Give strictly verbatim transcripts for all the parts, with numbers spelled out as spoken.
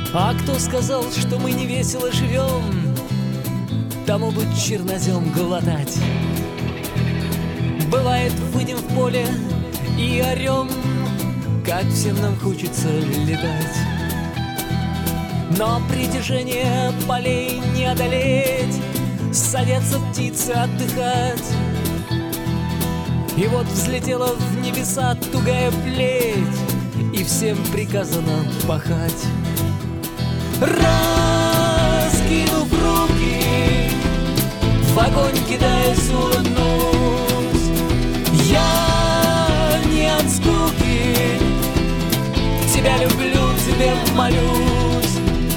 А кто сказал, что мы не весело живем, тому бы чернозем глотать. Бывает, выйдем в поле и орем, как всем нам хочется летать. Но притяжение полей не одолеть, садятся птицы отдыхать. И вот взлетела в небеса тугая плеть, и всем приказано пахать. Раскинув руки, в огонь кидаясь, улыбнусь. Я не от скуки тебя люблю, тебе молюсь.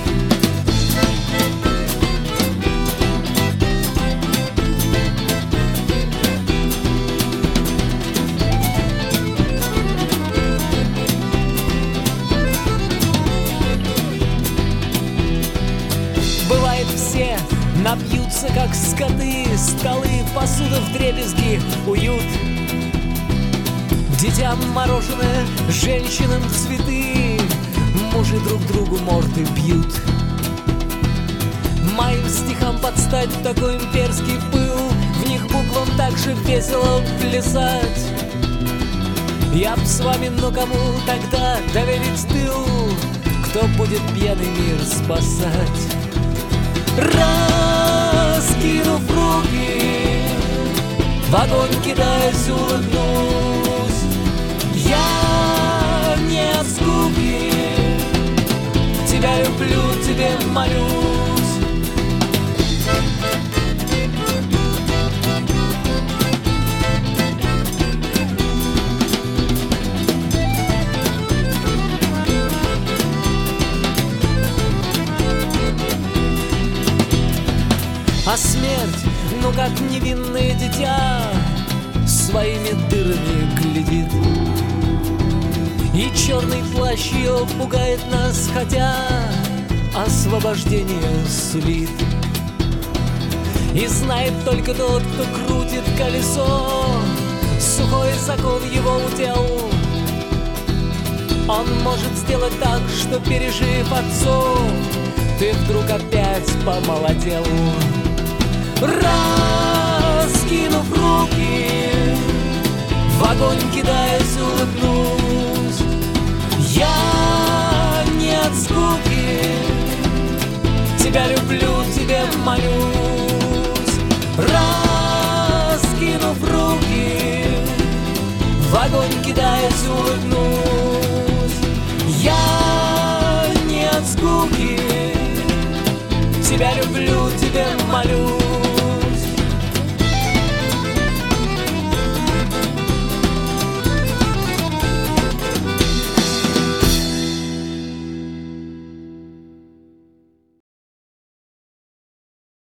Бывает, все напьются, как скоты, столы, посуда вдребезги, уют. Детям мороженое, женщинам цветы, мужи друг другу морды бьют. Моим стихам подстать такой имперский пыл, в них буквам так же весело плясать. Я б с вами, но кому тогда доверить тыл, кто будет пьяный мир спасать? Раскинув руки, в огонь кидаясь, улыбнусь. Я не от скуки тебя люблю, тебе молюсь. А смерть, ну как невинное дитя, своими дырами глядит. И черный плащ ее пугает нас, хотя освобождение сулит. И знает только тот, кто крутит колесо, сухой закон его удел. Он может сделать так, что, пережив отцов, ты вдруг опять помолодел. Раскинув руки, в огонь кидаясь, улыбнусь. Я не от скуки тебя люблю, тебе молюсь. Раскинув руки, в огонь кидаясь, улыбнусь. Я не от скуки тебя люблю, тебе молюсь.